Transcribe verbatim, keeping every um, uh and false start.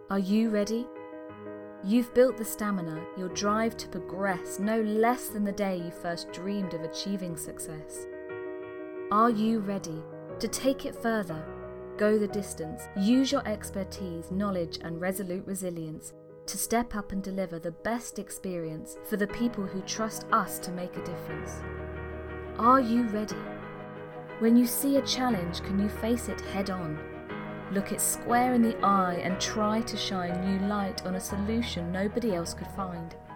Are you ready? You've built the stamina, your drive to progress, no less than the day you first dreamed of achieving success. Are you ready to take it further, go the distance, use your expertise, knowledge, and resolute resilience to step up and deliver the best experience for the people who trust us to make a difference? Are you ready? When you see a challenge, can you face it head on? Look it square in the eye and try to shine new light on a solution nobody else could find.